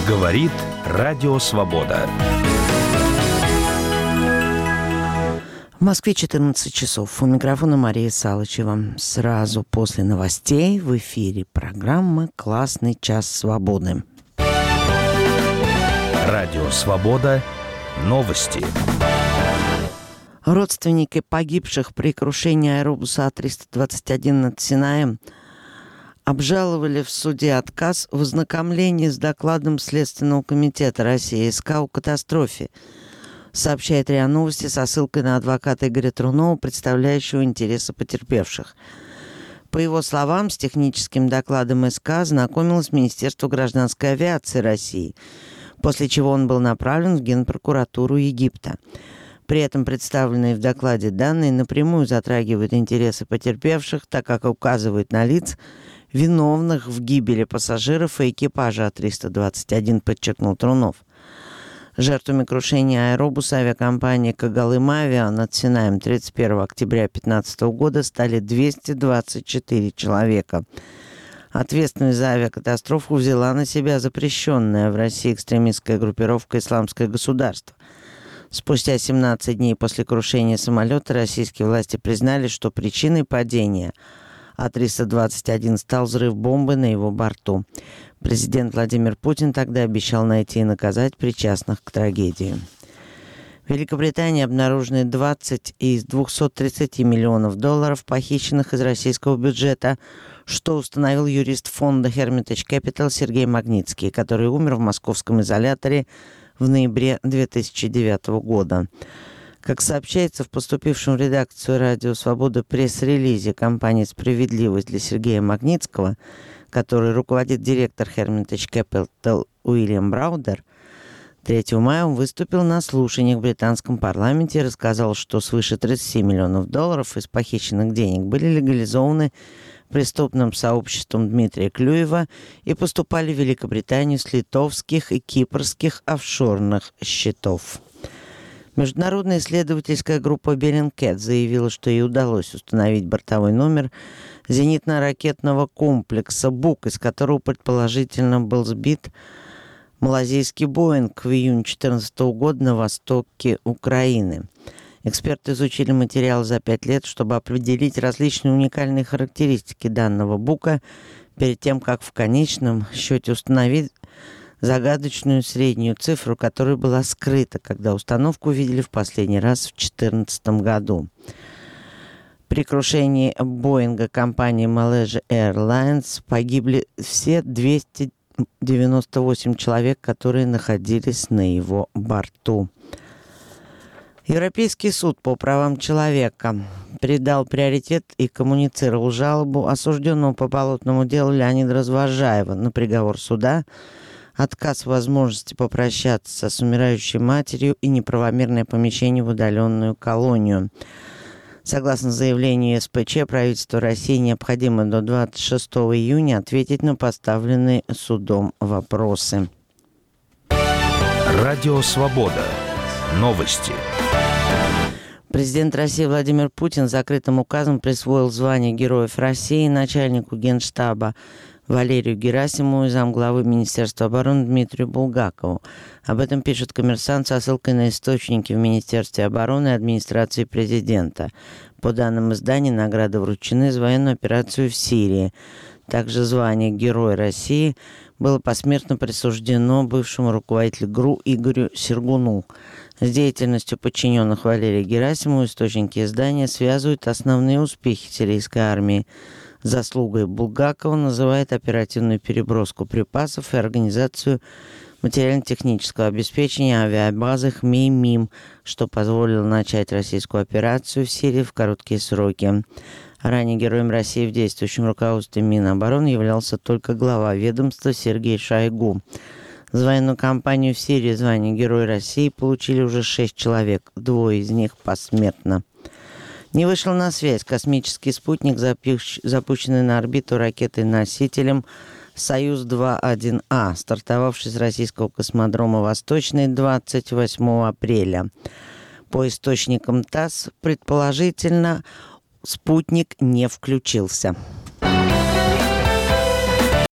Говорит Радио Свобода. В Москве 14 часов. У микрофона Мария Салычева. Сразу после новостей в эфире программа «Классный час свободы». Радио Свобода. Новости. Родственники погибших при крушении аэробуса А-321 над Синаем обжаловали в суде отказ в ознакомлении с докладом Следственного комитета России СК о катастрофе, сообщает РИА Новости со ссылкой на адвоката Игоря Трунова, представляющего интересы потерпевших. По его словам, с техническим докладом СК ознакомилось Министерство гражданской авиации России, после чего он был направлен в Генпрокуратуру Египта. При этом представленные в докладе данные напрямую затрагивают интересы потерпевших, так как указывают на лиц, виновных в гибели пассажиров и экипажа А-321, подчеркнул Трунов. Жертвами крушения аэробуса авиакомпании «Когалым Авиа» над Синаем 31 октября 2015 года стали 224 человека. Ответственность за авиакатастрофу взяла на себя запрещенная в России экстремистская группировка «Исламское государство». Спустя 17 дней после крушения самолета российские власти признали, что причиной падения А-321 стал взрыв бомбы на его борту. Президент Владимир Путин тогда обещал найти и наказать причастных к трагедии. В Великобритании обнаружены 20 из 230 миллионов долларов, похищенных из российского бюджета, что установил юрист фонда Hermitage Capital Сергей Магнитский, который умер в московском изоляторе в ноябре 2009 года. Как сообщается в поступившем в редакцию «Радио Свобода» пресс-релизе компании «Справедливость» для Сергея Магнитского, который руководит директор Hermitage Capital Уильям Браудер, 3 мая он выступил на слушаниях в британском парламенте и рассказал, что свыше 30 миллионов долларов из похищенных денег были легализованы преступным сообществом Дмитрия Клюева и поступали в Великобританию с литовских и кипрских офшорных счетов. Международная исследовательская группа Bellingcat заявила, что ей удалось установить бортовой номер зенитно-ракетного комплекса «Бук», из которого предположительно был сбит малазийский «Боинг» в июне 2014 года на востоке Украины. Эксперты изучили материал за 5 лет, чтобы определить различные уникальные характеристики данного «Бука» перед тем, как в конечном счете установить загадочную среднюю цифру, которая была скрыта, когда установку увидели в последний раз в 2014 году. При крушении Боинга компании Malaysia Airlines погибли все 298 человек, которые находились на его борту. Европейский суд по правам человека придал приоритет и коммуницировал жалобу осужденного по болотному делу Леонида Развозжаева на приговор суда, отказ возможности попрощаться с умирающей матерью и неправомерное помещение в удаленную колонию. Согласно заявлению СПЧ, правительству России необходимо до 26 июня ответить на поставленные судом вопросы. Радио Свобода. Новости. Президент России Владимир Путин закрытым указом присвоил звание Героев России начальнику Генштаба Валерию Герасимову и замглавы Министерства обороны Дмитрию Булгакову. Об этом пишет «Коммерсант» со ссылкой на источники в Министерстве обороны и администрации президента. По данным издания, награды вручены за военную операцию в Сирии. Также звание Герой России было посмертно присуждено бывшему руководителю ГРУ Игорю Сергуну. С деятельностью подчиненных Валерия Герасимова источники издания связывают основные успехи сирийской армии. Заслугой Булгакова называет оперативную переброску припасов и организацию материально-технического обеспечения авиабазы Хмеймим, что позволило начать российскую операцию в Сирии в короткие сроки. Ранее героем России в действующем руководстве Минобороны являлся только глава ведомства Сергей Шойгу. За военную кампанию в Сирии звание Герой России получили уже 6 человек, 2 из них посмертно. Не вышел на связь космический спутник, запущенный на орбиту ракетой-носителем «Союз-2-1А», стартовавший с российского космодрома «Восточный» 28 апреля. По источникам ТАСС, предположительно, спутник не включился.